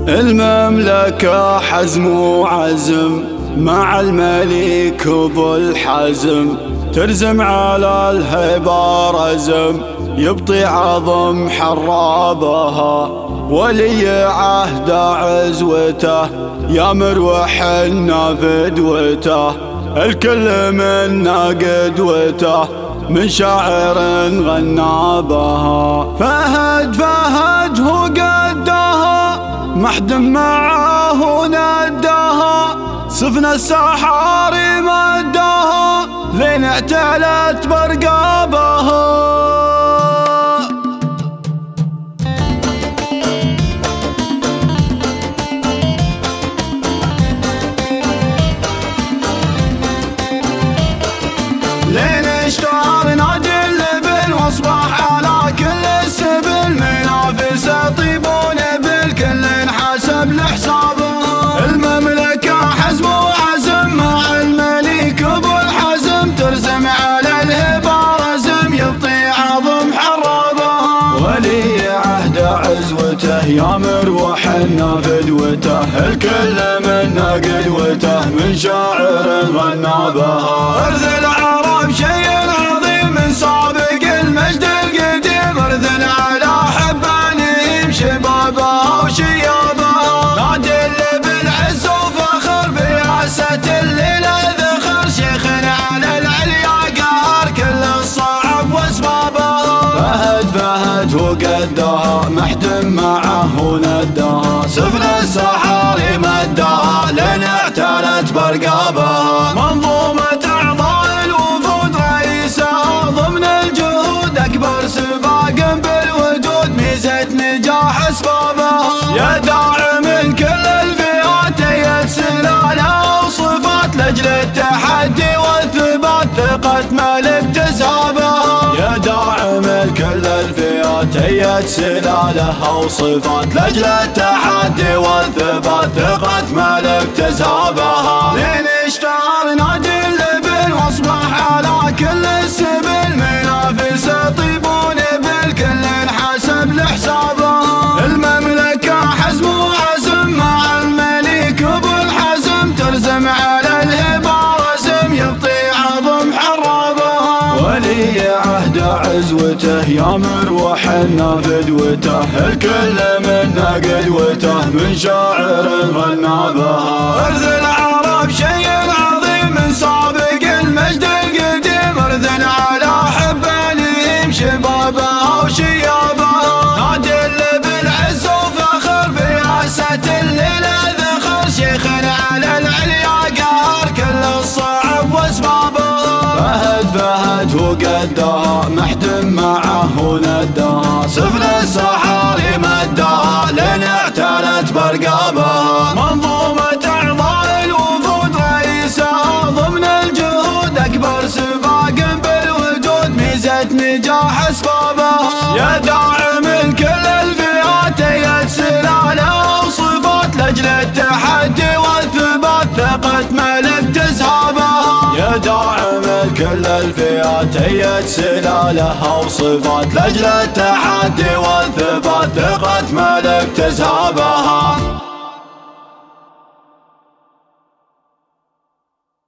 المملكة حزم وعزم مع الملك ابو الحزم، ترزم على الهيبة رزم يبطي عظم حرابها، ولي عهد عزوته يا مروح فدوته، الكل منا قدوته من شاعر غنى بها. فهد هو قدها ما حد معاه نداها، سفن السحاري مداها لين اعتلت برقابها. لين اشتهر نادي الابل واصبح على كل السبل، منافسه طيبون بالكل حسب لحسابه. المملكة حزم وعزم مع الملك ابو الحزم، ترزم على الهبة رزم يبطي عظم حرابها، ولي عهد عزوته يا مروح فدوته، الكل منا قدوته من شاعر غنى بها. ارث العرب شيء عظيم من سابق المجد القديم، ارث على حبانهم شبابها وشيابها، نادي بالعز وفخر برياسة الليلة ذخر، شيخ على العليا قهر كل الصعب واسبابها. فهد وقدها محد معه وندها، سفن السحاري مدها لين اعتلت برقابها. منظومة اعضاء الوفود رئيسها ضمن الجهود، اكبر سباق بالوجود ميزة نجاح اسبابها. يا داعم كل الفئات ايد سلالة وصفات لاجل التحدي والثبات ثقة ملك تسابها. يا داعم كل الفئات ايد سلالة وصفات لاجل التحدي والثبات ثقة ملك تسابها. لين اشتهر نادي الابل واصبح على كل السبل، منافسه طيبون بالكل حسب لحسابها. المملكة حزم وعزم مع الملك ابو الحزم، ترزم على الهبة رزم يبطي عظم حرابها، ولي عهد عزوته يا مروح فدوته، الكل منا قدوته من شاعر غنى بها. ارث العرب شيء عظيم من سابق المجد القديم، ارث على حبانهم شبابها وشيابها، نادي بالعز وفخر برياسة الليلة ذخر، شيخ على العليا قهر كل الصعب واسبابها. فهد وقدها محد معه وندها، سفن السحاري مدها لين اعتلت برقابها. منظومة اعضاء الوفود رئيسها ضمن الجهود، اكبر سباق بالوجود ميزة نجاح اسبابها. يا داعم كل الفئات ايد سلالة وصفات لاجل التحدي والثبات ثقة ملك تسحابها. يا داعم كل الفئات ايد سلالة وصفات لاجل التحدي والثبات ثقة ملك تسحابها.